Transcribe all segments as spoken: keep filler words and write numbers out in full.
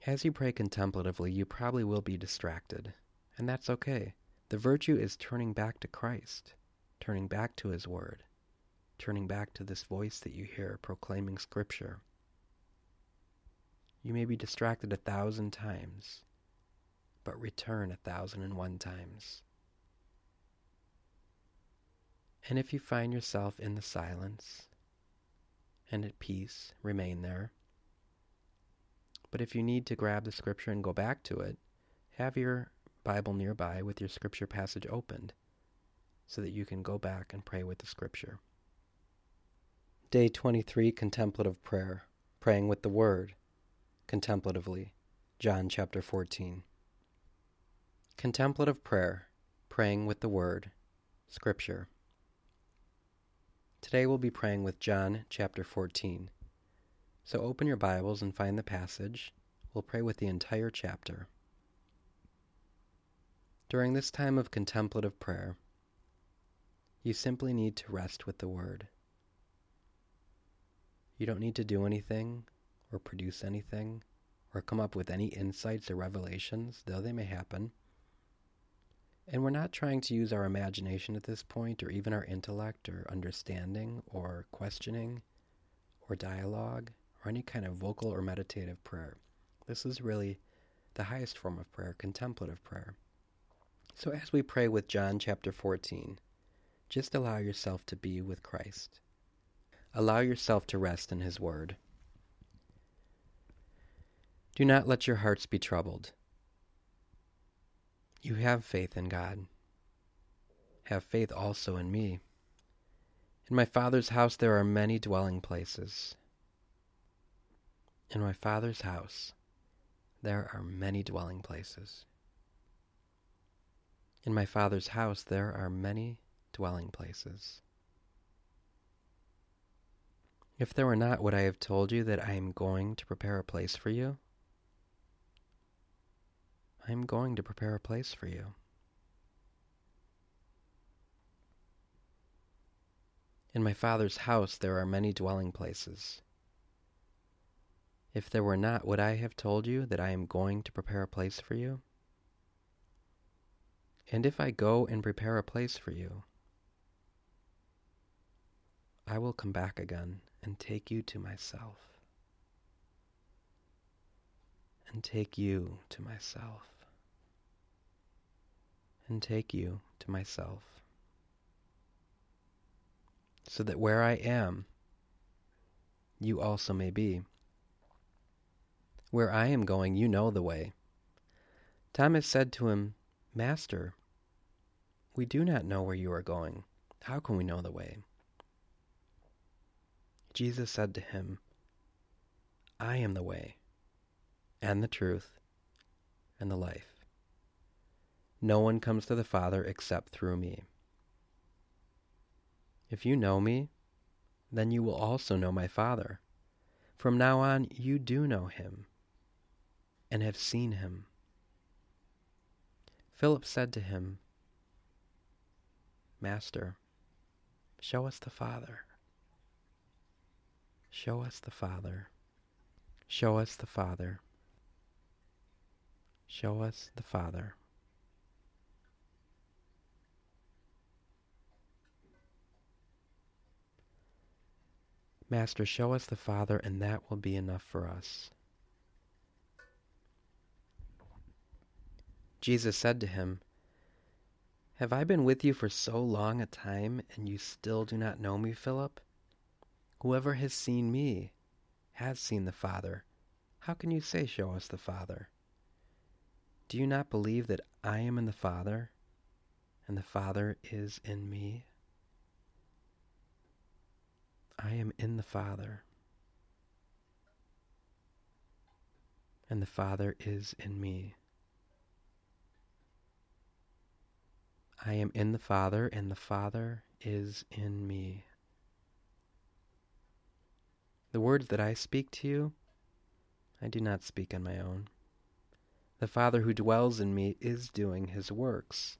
As you pray contemplatively, you probably will be distracted, and that's okay. The virtue is turning back to Christ, turning back to His Word, turning back to this voice that you hear proclaiming Scripture. You may be distracted a thousand times, but return a thousand and one times. And if you find yourself in the silence and at peace, remain there. But if you need to grab the Scripture and go back to it, have your Bible nearby with your Scripture passage opened so that you can go back and pray with the Scripture. Day twenty-three, Contemplative Prayer, Praying with the Word, Contemplatively, John chapter fourteen. Contemplative Prayer, Praying with the Word, Scripture. Today we'll be praying with John chapter fourteen. So open your Bibles and find the passage. We'll pray with the entire chapter. During this time of contemplative prayer, you simply need to rest with the Word. You don't need to do anything or produce anything or come up with any insights or revelations, though they may happen. And we're not trying to use our imagination at this point, or even our intellect or understanding or questioning or dialogue or any kind of vocal or meditative prayer. This is really the highest form of prayer, contemplative prayer. So as we pray with John chapter fourteen, just allow yourself to be with Christ. Allow yourself to rest in His Word. Do not let your hearts be troubled. You have faith in God. Have faith also in me. In my Father's house there are many dwelling places. In my Father's house there are many dwelling places. In my Father's house there are many dwelling places. If there were not, would I have told you that I am going to prepare a place for you? I am going to prepare a place for you. In my Father's house there are many dwelling places. If there were not, would I have told you that I am going to prepare a place for you? And if I go and prepare a place for you, I will come back again and take you to myself. And take you to myself. And take you to myself. So that where I am, you also may be. Where I am going, you know the way. Thomas said to him, Master, we do not know where you are going. How can we know the way? Jesus said to him, I am the way, and the truth, and the life. No one comes to the Father except through me. If you know me, then you will also know my Father. From now on, you do know him, and have seen him. Philip said to him, Master, show us the Father. Show us the Father. Show us the Father. Show us the Father. Master, show us the Father, and that will be enough for us. Jesus said to him, Have I been with you for so long a time, and you still do not know me, Philip? Whoever has seen me has seen the Father. How can you say, Show us the Father? Do you not believe that I am in the Father, and the Father is in me? I am in the Father, and the Father is in me. I am in the Father, and the Father is in me. The words that I speak to you, I do not speak on my own. The Father who dwells in me is doing his works.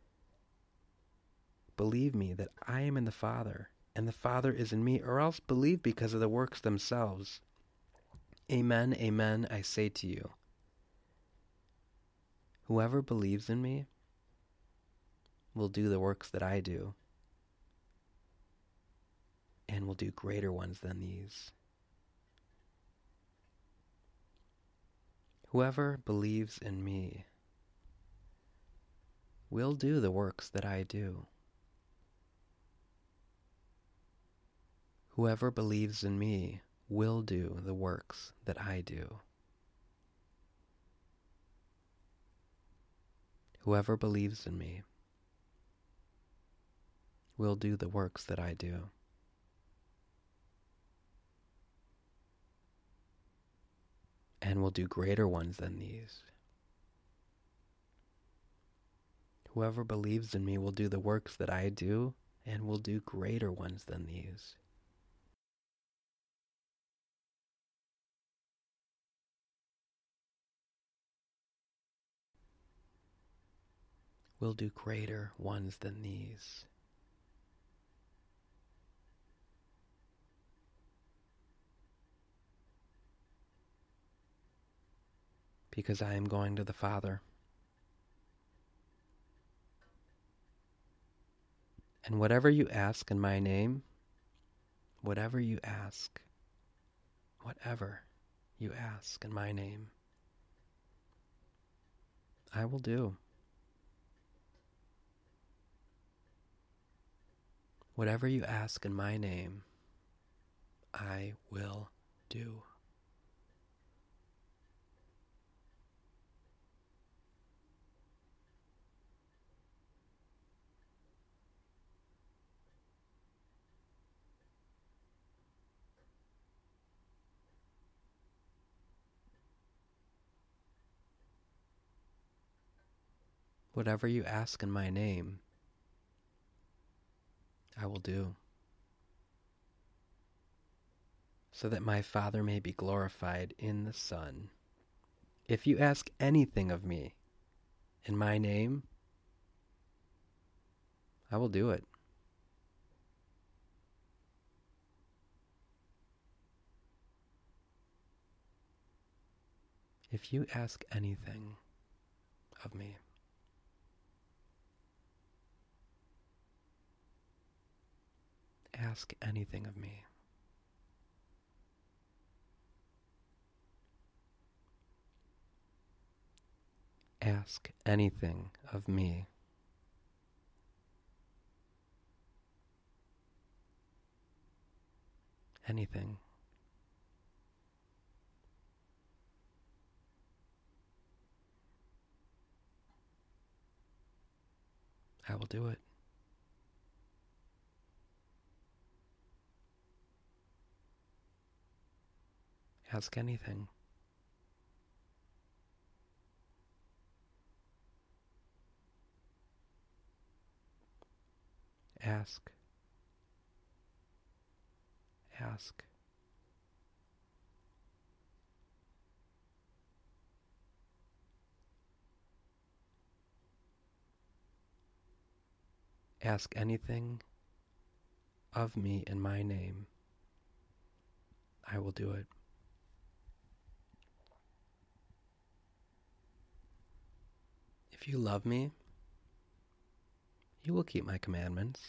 Believe me that I am in the Father, and the Father is in me, or else believe because of the works themselves. Amen, amen, I say to you, Whoever believes in me will do the works that I do, and will do greater ones than these. Whoever believes in me will do the works that I do. Whoever believes in me will do the works that I do. Whoever believes in me will do the works that I do. And will do greater ones than these. Whoever believes in me will do the works that I do, and will do greater ones than these. Will do greater ones than these. Because I am going to the Father. And whatever you ask in my name, whatever you ask, whatever you ask in my name, I will do. Whatever you ask in my name, I will do. Whatever you ask in my name, I will do, so that my Father may be glorified in the Son. If you ask anything of me in my name, I will do it. If you ask anything of me, ask anything of me. Ask anything of me. Anything. I will do it. Ask anything. Ask. Ask. Ask anything of me in my name. I will do it. If you love me, you will keep my commandments.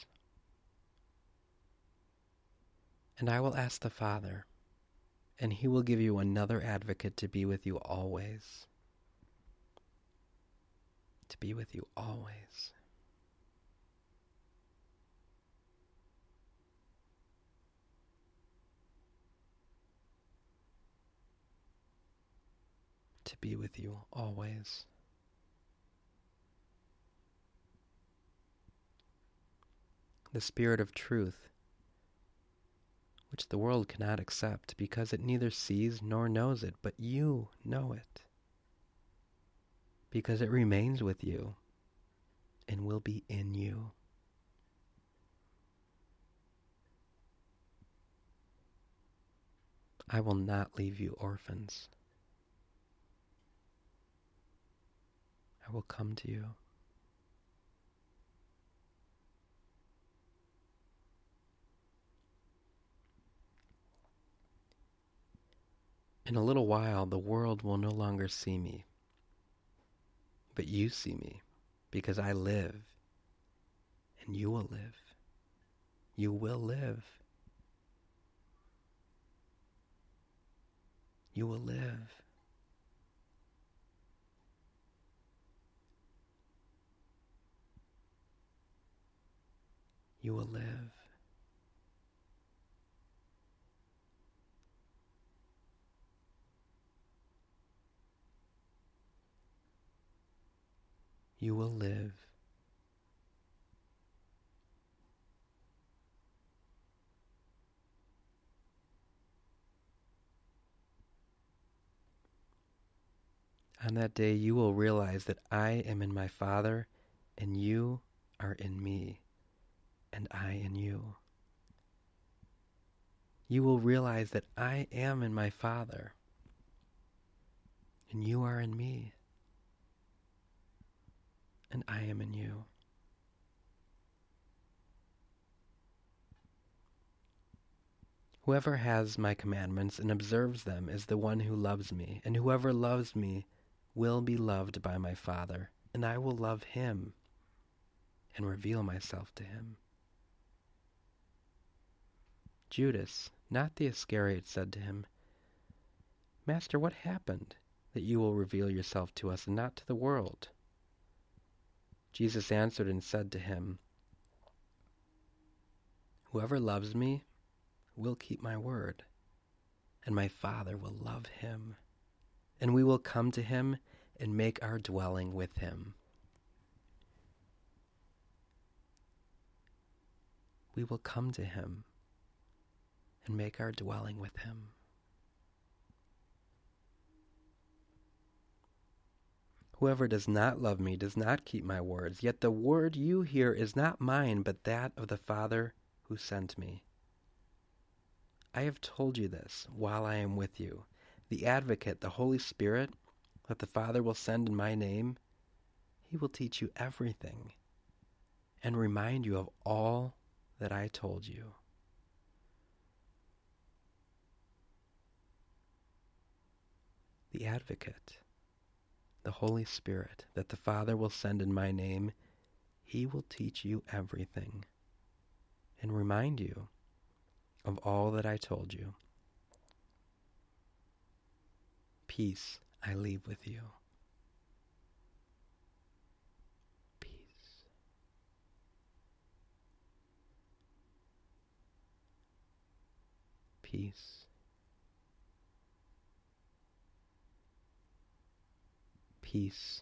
And I will ask the Father, and he will give you another advocate to be with you always. To be with you always. To be with you always. The Spirit of truth, which the world cannot accept because it neither sees nor knows it, but you know it, because it remains with you and will be in you. I will not leave you orphans. I will come to you. In a little while, the world will no longer see me, but you see me because I live, and you will live. You will live. You will live. You will live. You will live. On that day, you will realize that I am in my Father, and you are in me, and I in you. You will realize that I am in my Father, and you are in me, and I am in you. Whoever has my commandments and observes them is the one who loves me, and whoever loves me will be loved by my Father, and I will love him and reveal myself to him. Judas, not the Iscariot, said to him, Master, what happened that you will reveal yourself to us and not to the world? Jesus answered and said to him, Whoever loves me will keep my word, and my Father will love him, and we will come to him and make our dwelling with him. We will come to him and make our dwelling with him. Whoever does not love me does not keep my words, yet the word you hear is not mine, but that of the Father who sent me. I have told you this while I am with you. The Advocate, the Holy Spirit, that the Father will send in my name, he will teach you everything and remind you of all that I told you. The Advocate, the Holy Spirit, that the Father will send in my name, he will teach you everything and remind you of all that I told you. Peace I leave with you. Peace. Peace. Peace.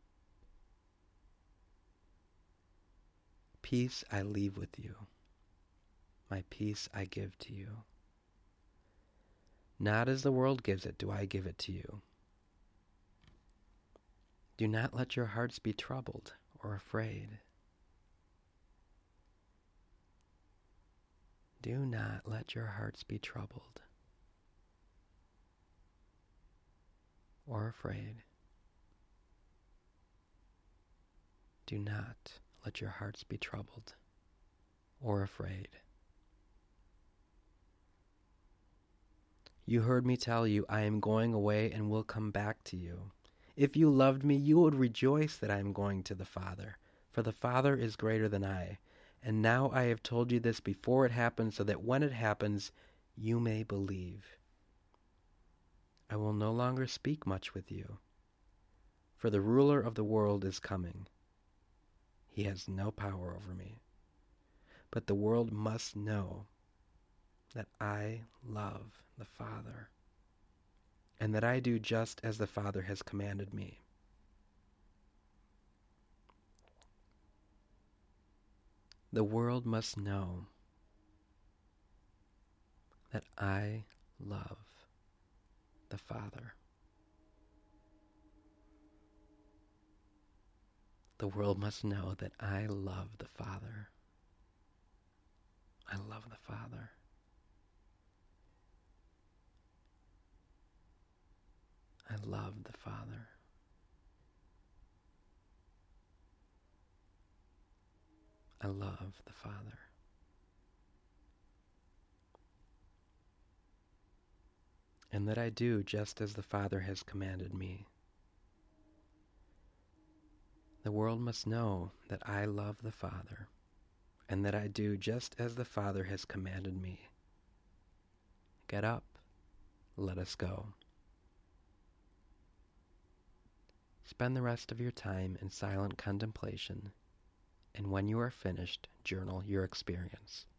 Peace I leave with you. My peace I give to you. Not as the world gives it do I give it to you. Do not let your hearts be troubled or afraid. Do not let your hearts be troubled or afraid. Do not let your hearts be troubled or afraid. You heard me tell you, I am going away and will come back to you. If you loved me, you would rejoice that I am going to the Father, for the Father is greater than I. And now I have told you this before it happens, so that when it happens, you may believe. I will no longer speak much with you, for the ruler of the world is coming. He has no power over me, but the world must know that I love the Father, and that I do just as the Father has commanded me. The world must know that I love the Father. The world must know that I love the Father. I love the Father. I love the Father. I love the Father. And that I do just as the Father has commanded me. The world must know that I love the Father, and that I do just as the Father has commanded me. Get up, let us go. Spend the rest of your time in silent contemplation, and when you are finished, journal your experience.